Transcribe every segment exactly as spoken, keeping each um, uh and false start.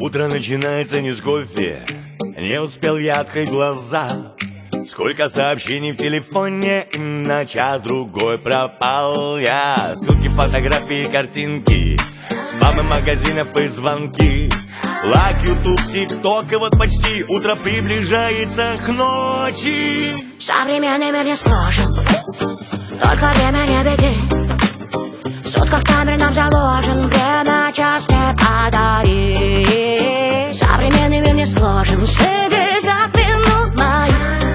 Утро начинается не с кофе, не успел я открыть глаза. Сколько сообщений в телефоне, и на час-другой пропал я. Ссылки, фотографии, картинки, спамы магазинов и звонки. Лайк, ютуб, тикток, и вот почти утро приближается к ночи. Современный мир не сложен, только время не беги. В сутках таймер нам заложен, время час не подари. Современный мир не сложен, шестьдесят минут мои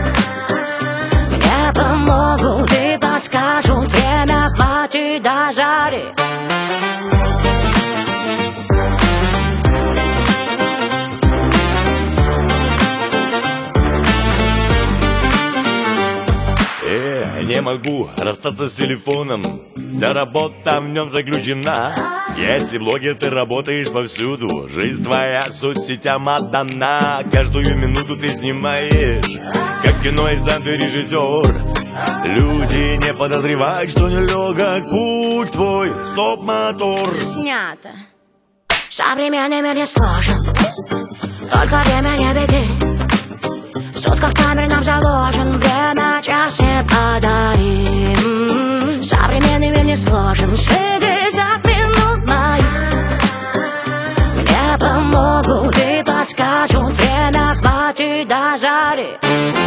мне помогут и подскажут, время хватит до зари. Не могу расстаться с телефоном, вся работа в нем заключена. Если блогер, ты работаешь повсюду, жизнь твоя соцсетям отдана. Каждую минуту ты снимаешь, как кино из антирежиссер. Люди не подозревают, что нелегок путь твой, стоп-мотор. Снято. Современный мир не сложен, только время не беги. В сутках таймер нам заложен, время час не подарим. Современный мир не сложен, шестьдесят минут мои мне помогут и подскажут, время хватит до зари.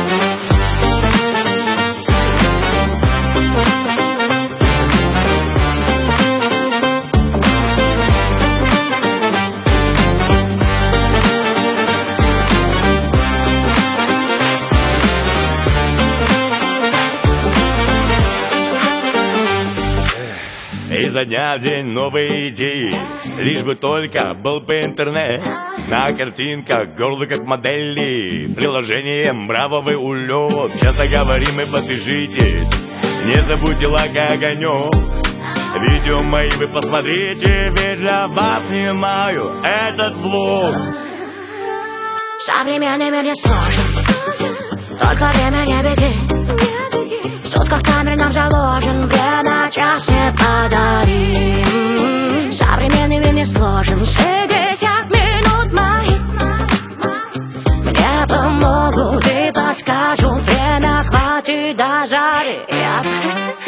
Изо дня в день новые идеи, лишь бы только был бы интернет. На картинках горло как модели, приложением браво вы улет. Часто говорим и подпишитесь, не забудьте лайк и огонек. Видео мои вы посмотрите, ведь для вас снимаю этот влог. Современный мир не сложен, только время не беги. В сутках таймер нам заложен, время час не подарим. Современный мир не сложен, шестьдесят минут мои мне помогут и подскажут, время хватит до зари.